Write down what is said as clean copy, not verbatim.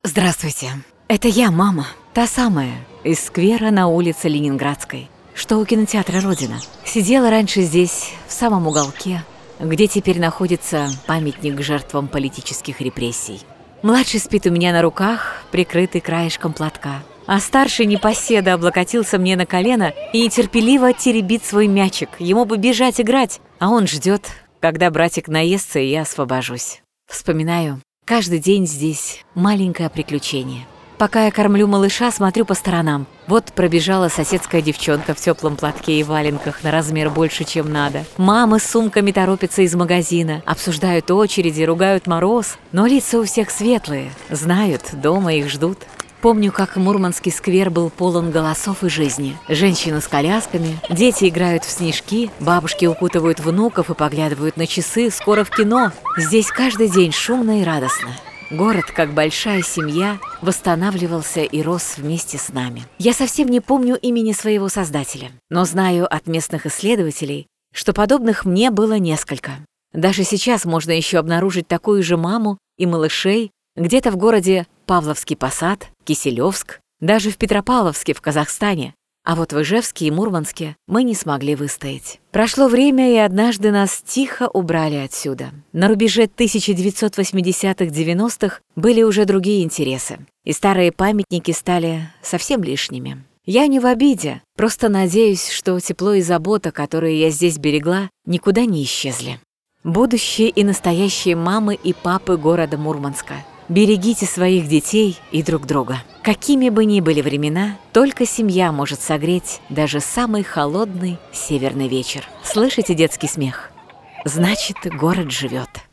Здравствуйте. Это я, мама. Та самая, из сквера на улице Ленинградской, что у кинотеатра «Родина». Сидела раньше здесь, в самом уголке, где теперь находится памятник жертвам политических репрессий. Младший спит у меня на руках, прикрытый краешком платка, а старший непоседа облокотился мне на колено и нетерпеливо теребит свой мячик. Ему бы бежать играть, а он ждет, когда братик наестся, и я освобожусь. Вспоминаю, каждый день здесь маленькое приключение. Пока я кормлю малыша, смотрю по сторонам. Вот пробежала соседская девчонка в теплом платке и валенках на размер больше, чем надо. Мамы с сумками торопятся из магазина, обсуждают очереди, ругают мороз. Но лица у всех светлые, знают, дома их ждут. Помню, как Мурманский сквер был полон голосов и жизни. Женщины с колясками, дети играют в снежки, бабушки укутывают внуков и поглядывают на часы, скоро в кино. Здесь каждый день шумно и радостно. Город, как большая семья, восстанавливался и рос вместе с нами. Я совсем не помню имени своего создателя, но знаю от местных исследователей, что подобных мне было несколько. Даже сейчас можно еще обнаружить такую же маму и малышей где-то в городе Павловский Посад, Киселевск, даже в Петропавловске в Казахстане. А вот в Ижевске и Мурманске мы не смогли выстоять. Прошло время, и однажды нас тихо убрали отсюда. На рубеже 1980-х-90-х были уже другие интересы, и старые памятники стали совсем лишними. Я не в обиде, просто надеюсь, что тепло и забота, которые я здесь берегла, никуда не исчезли. Будущие и настоящие мамы и папы города Мурманска, берегите своих детей и друг друга. Какими бы ни были времена, только семья может согреть даже самый холодный северный вечер. Слышите детский смех? Значит, город живет.